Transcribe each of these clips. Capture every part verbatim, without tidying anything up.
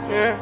Yeah.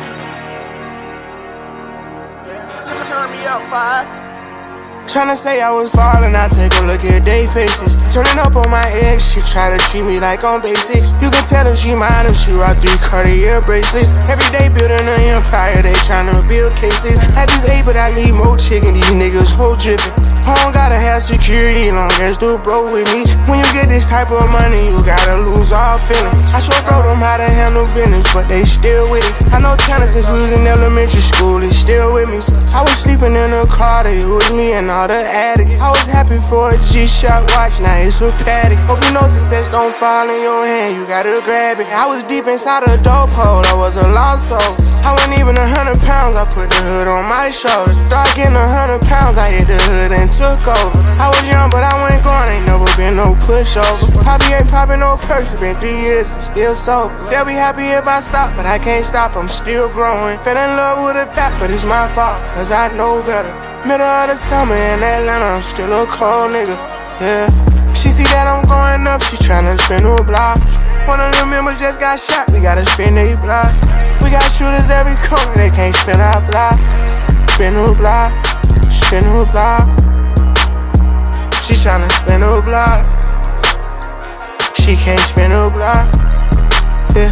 Turn me up, five. Tryna say I was falling, I take a look at they faces. Turning up on my ex, she try to treat me like on basics. You can tell if she mine if she rock three Cartier bracelets. Every day building an empire, they tryna build cases. I just ate, but I need more chicken, these niggas whole drippin'. I don't gotta have security, long as the bro with me. When you get this type of money, you gotta lose all feelings. I sure bro them how to handle business, but they still with it. I know tennis since we was in elementary school, it's still with me. I was sleeping in a car, it was me and all the addicts. I was happy for a G-Shock watch, now it's a Paddock. Hope you know success don't fall in your hand, you gotta grab it. I was deep inside a dope hole, I was a lost soul. I wasn't even a hundred pounds, I put the hood on my shoulder. Dark in a hundred pounds, I hit the hood and took over. I was young, but I wasn't going, ain't never been no pushover. Poppy ain't popping no perks, it's been three years, I'm still sober. They'll be happy if I stop, but I can't stop, I'm still growing. Fell in love with a thought, but it's my fault, cause I know better. Middle of the summer in Atlanta, I'm still a cold nigga, yeah. She see that I'm going up, she tryna spin a block. One of them members just got shot, we gotta spin a block. We got shooters every corner, they can't spin our block. Spin a block, spin a block. She tryna spin a block. She can't spin a block. Yeah,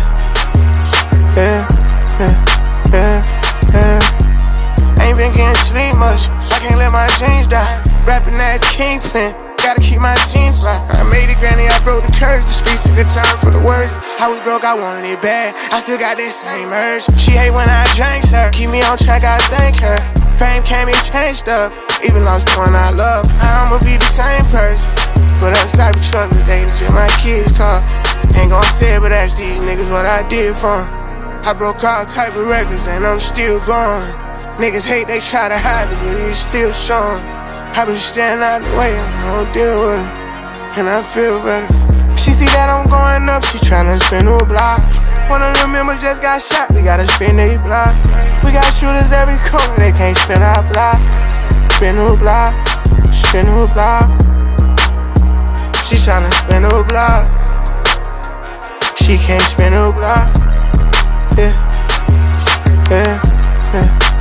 yeah, yeah, yeah, yeah. Ain't been getting sleep much, I can't let my dreams die. Rapping ass kingpin, gotta keep my team fly. I made it, granny, I broke the curse. The streets took a turn for the worst. I was broke, I wanted it bad. I still got this same urge. She hate when I drink, sir. Keep me on track, I thank her. Fame came and changed up, even lost the one I love. I'ma be the same person. Put up Cybertruck today to my kids' car. Ain't gon' say it, but ask these niggas what I did for 'em. I broke all type of records and I'm still going. Niggas hate, they try to hide it, but it's still showing. I been standing out the way, I don't deal with it, and I feel better. She see that I'm going up, she tryna spin a block. One of them members just got shot, we gotta spin a block. We got shooters every corner, they can't spin our block. Spin a block, spin a block. She tryna spin a block. She can't spin a block. Yeah, yeah, yeah.